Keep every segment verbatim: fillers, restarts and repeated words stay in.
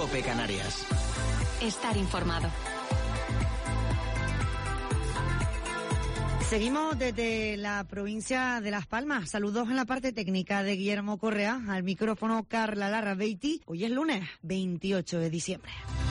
COPE Canarias. Estar informado. Seguimos desde la provincia de Las Palmas. Saludos en la parte técnica de Guillermo Correa. Al micrófono Carla Larrabeiti. Hoy es lunes veintiocho de diciembre.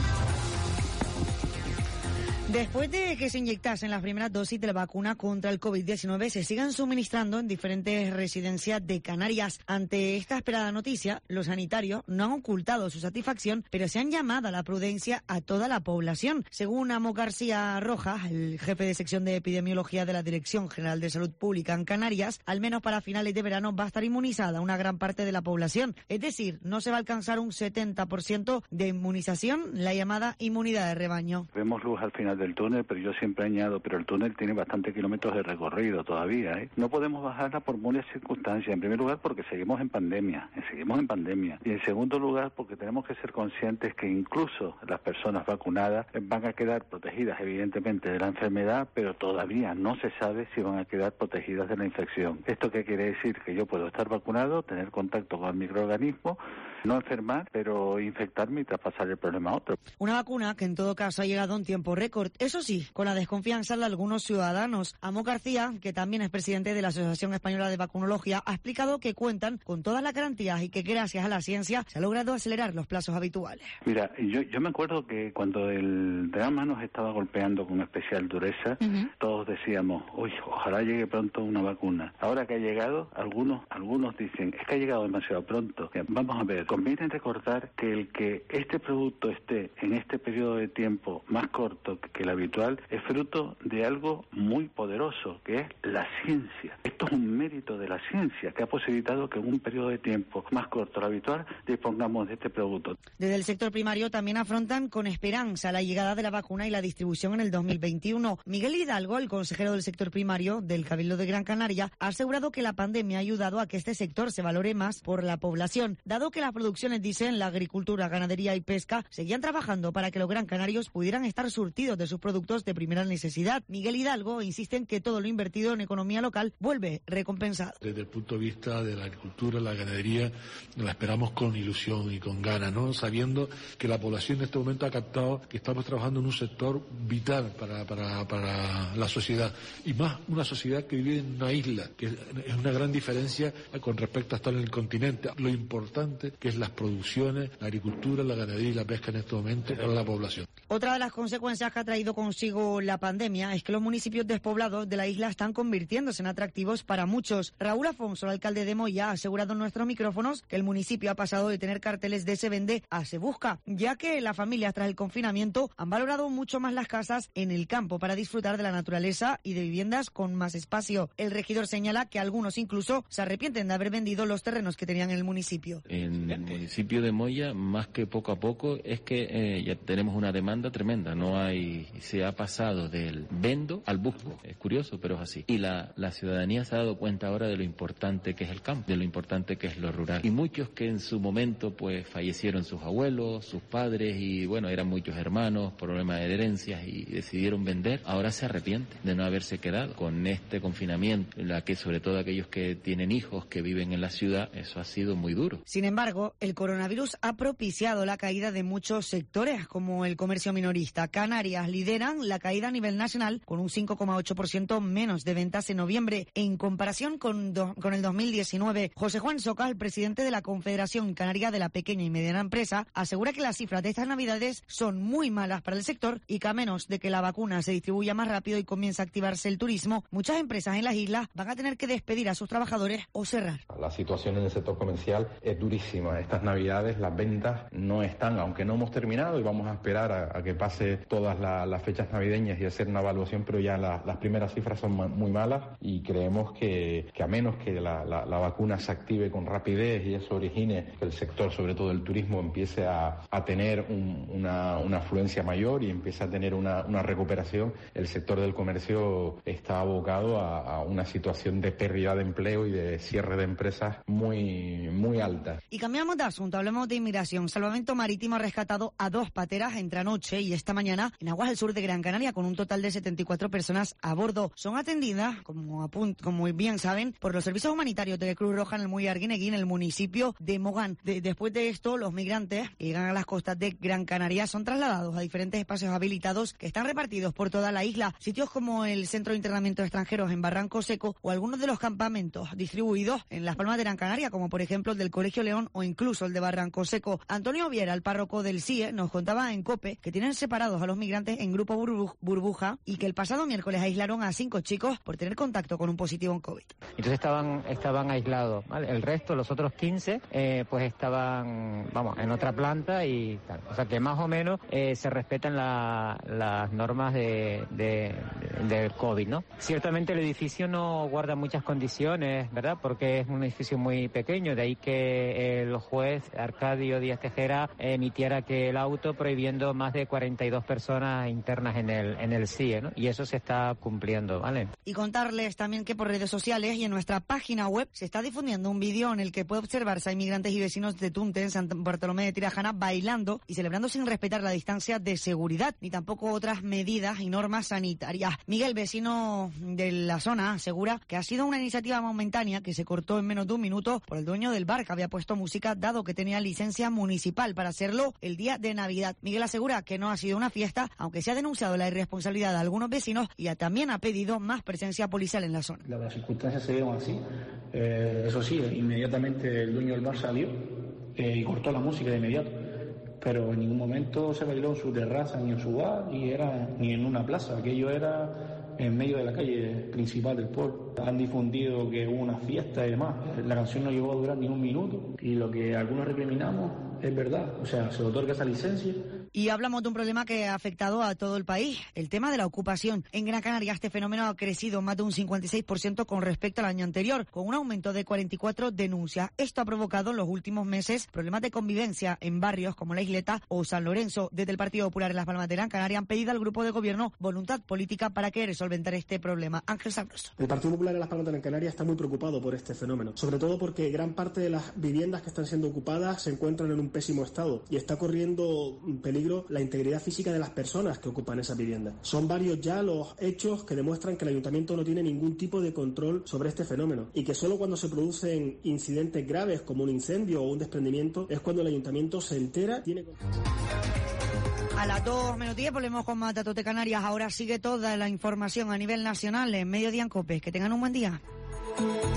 Después de que se inyectasen las primeras dosis de la vacuna contra el COVID diecinueve, se sigan suministrando en diferentes residencias de Canarias. Ante esta esperada noticia, los sanitarios no han ocultado su satisfacción, pero se han llamado a la prudencia a toda la población. Según Amo García Rojas, el jefe de sección de epidemiología de la Dirección General de Salud Pública en Canarias, al menos para finales de verano va a estar inmunizada una gran parte de la población. Es decir, no se va a alcanzar un setenta por ciento de inmunización, la llamada inmunidad de rebaño. Vemos luz al final del túnel, pero yo siempre añado, pero el túnel tiene bastantes kilómetros de recorrido todavía, ¿eh? No podemos bajarla por muchas circunstancias. En primer lugar, porque seguimos en pandemia, seguimos en pandemia. Y en segundo lugar, porque tenemos que ser conscientes que incluso las personas vacunadas van a quedar protegidas, evidentemente, de la enfermedad, pero todavía no se sabe si van a quedar protegidas de la infección. ¿Esto qué quiere decir? Que yo puedo estar vacunado, tener contacto con el microorganismo, no enfermar, pero infectarme y traspasar el problema a otro. Una vacuna que en todo caso ha llegado en tiempo récord, eso sí, con la desconfianza de algunos ciudadanos. Amo García, que también es presidente de la Asociación Española de Vacunología, ha explicado que cuentan con todas las garantías y que gracias a la ciencia se ha logrado acelerar los plazos habituales. Mira, yo, yo me acuerdo que cuando el drama nos estaba golpeando con especial dureza, uh-huh. todos decíamos, uy, ojalá llegue pronto una vacuna. Ahora que ha llegado, algunos, algunos dicen, es que ha llegado demasiado pronto. Vamos a ver, conviene recordar que el que este producto esté en este periodo de tiempo más corto que el habitual es fruto de algo muy poderoso, que es la ciencia. Esto es un mérito de la ciencia que ha posibilitado que en un periodo de tiempo más corto al habitual dispongamos de este producto. Desde el sector primario también afrontan con esperanza la llegada de la vacuna y la distribución en el dos mil veintiuno. Miguel Hidalgo, el consejero del sector primario del Cabildo de Gran Canaria, ha asegurado que la pandemia ha ayudado a que este sector se valore más por la población, dado que las producciones, dicen, la agricultura, ganadería y pesca seguían trabajando para que los gran canarios pudieran estar surtidos de sus productos de primera necesidad. Miguel Hidalgo insiste en que todo lo invertido en economía local vuelve recompensado. Desde el punto de vista de la agricultura, la ganadería, la esperamos con ilusión y con ganas, ¿no? Sabiendo que la población en este momento ha captado que estamos trabajando en un sector vital para, para, para la sociedad, y más una sociedad que vive en una isla, que es una gran diferencia con respecto a estar en el continente. Lo importante que es las producciones, la agricultura, la ganadería y la pesca en este momento para la población. Otra de las consecuencias que ha traído consigo la pandemia es que los municipios despoblados de la isla están convirtiéndose en atractivos para muchos. Raúl Afonso, el alcalde de Moya, ha asegurado en nuestros micrófonos que el municipio ha pasado de tener carteles de se vende a se busca, ya que las familias tras el confinamiento han valorado mucho más las casas en el campo para disfrutar de la naturaleza y de viviendas con más espacio. El regidor señala que algunos incluso se arrepienten de haber vendido los terrenos que tenían en el municipio. En el municipio de Moya, más que poco a poco, es que eh, ya tenemos una demanda tremenda. No hay, se ha pasado del vendo al busco. Es curioso, pero es así. Y la, la ciudadanía se ha dado cuenta ahora de lo importante que es el campo, de lo importante que es lo rural. Y muchos que en su momento pues fallecieron sus abuelos, sus padres, y bueno, eran muchos hermanos, problemas de herencias, y decidieron vender, ahora se arrepienten de no haberse quedado. Con este confinamiento, la que sobre todo aquellos que tienen hijos, que viven en la ciudad, eso ha sido muy duro. Sin embargo, el coronavirus ha propiciado la caída de muchos sectores, como el comercio minorista. Canarias lideran la caída a nivel nacional, con un cinco coma ocho por ciento menos de ventas en noviembre, en comparación con, do, con el dos mil diecinueve. José Juan Soca, el presidente de la Confederación Canaria de la Pequeña y Mediana Empresa, asegura que las cifras de estas navidades son muy malas para el sector y que a menos de que la vacuna se distribuya más rápido y comience a activarse el turismo, muchas empresas en las islas van a tener que despedir a sus trabajadores o cerrar. La situación en el sector comercial es durísima. Estas navidades las ventas no están, aunque no hemos terminado y vamos a esperar a, a que pase todas la, las fechas navideñas y hacer una evaluación, pero ya la, las primeras cifras son muy malas, y creemos que, que a menos que la, la, la vacuna se active con rapidez y eso origine que el sector, sobre todo el turismo, empiece a, a tener un, una, una afluencia mayor y empiece a tener una, una recuperación, el sector del comercio está abocado a, a una situación de pérdida de empleo y de cierre de empresas muy, muy alta. Y cambiamos de asunto, hablemos de inmigración. Salvamento Marítimo ha rescatado a dos pateras entre anoche y esta mañana en aguas del sur de Gran Canaria, con un total de setenta y cuatro personas a bordo. Son atendidas, como, apunt- como como muy bien saben, por los servicios humanitarios de Cruz Roja en el Muelle Arguineguín, en el municipio de Mogán. De, después de esto, los migrantes que llegan a las costas de Gran Canaria son trasladados a diferentes espacios habilitados que están repartidos por toda la isla, sitios como el Centro de Internamiento de Extranjeros en Barranco Seco o algunos de los campamentos distribuidos en Las Palmas de Gran Canaria, como por ejemplo el del Colegio León o incluso el de Barranco Seco. Antonio Viera, el párroco del C I E, nos contaba en COPE que tienen separados a los migrantes en grupo burbu- burbuja y que el pasado miércoles aislaron a cinco chicos por tener contacto con un positivo en COVID. Entonces estaban estaban aislados, ¿vale? El resto, los otros quince, eh, pues estaban, vamos, en otra planta y tal. O sea que más o menos eh, se respetan la, las normas de, de, de, del COVID, ¿no? Ciertamente el edificio no guarda muchas condiciones, ¿verdad? Porque es un edificio muy pequeño, de ahí que el juez Arcadio Díaz Tejera emitiera que el auto prohibiendo más de cuarenta y dos personas internas en el en el C I E, ¿no? Y eso se está cumpliendo, ¿vale? Y contarles también que por redes sociales y en nuestra página web se está difundiendo un vídeo en el que puede observarse a inmigrantes y vecinos de Tunte, en San Bartolomé de Tirajana, bailando y celebrando sin respetar la distancia de seguridad ni tampoco otras medidas y normas sanitarias. Miguel, vecino de la zona, asegura que ha sido una iniciativa momentánea que se cortó en menos de un minuto por el dueño del bar que había puesto música dado que tenía licencia municipal para hacerlo el día de Navidad. Miguel asegura que no ha sido una fiesta, aunque se ha denunciado la irresponsabilidad de algunos vecinos y también ha pedido más presencia policial en la zona. Las circunstancias se dieron así. Eh, eso sí, inmediatamente el dueño del bar salió eh, y cortó la música de inmediato. Pero en ningún momento se bailó en su terraza ni en su bar, ni, era, ni en una plaza. Aquello era en medio de la calle principal del pueblo. Han difundido que hubo una fiesta y demás. La canción no llegó a durar ni un minuto. Y lo que algunos recriminamos es verdad. O sea, se otorga esa licencia. Y hablamos de un problema que ha afectado a todo el país, el tema de la ocupación. En Gran Canaria este fenómeno ha crecido más de un cincuenta y seis por ciento con respecto al año anterior, con un aumento de cuarenta y cuatro denuncias. Esto ha provocado en los últimos meses problemas de convivencia en barrios como La Isleta o San Lorenzo. Desde el Partido Popular en Las Palmas de Gran Canaria han pedido al grupo de gobierno voluntad política para que solventar este problema. Ángel Sabroso. El Partido Popular en Las Palmas de Gran Canaria está muy preocupado por este fenómeno, sobre todo porque gran parte de las viviendas que están siendo ocupadas se encuentran en un pésimo estado y está corriendo peligro la integridad física de las personas que ocupan esas viviendas. Son varios ya los hechos que demuestran que el ayuntamiento no tiene ningún tipo de control sobre este fenómeno y que solo cuando se producen incidentes graves como un incendio o un desprendimiento es cuando el ayuntamiento se entera. Tiene... A las dos menos diez volvemos con más datos de Canarias. Ahora sigue toda la información a nivel nacional en Mediodía en COPE. Que tengan un buen día.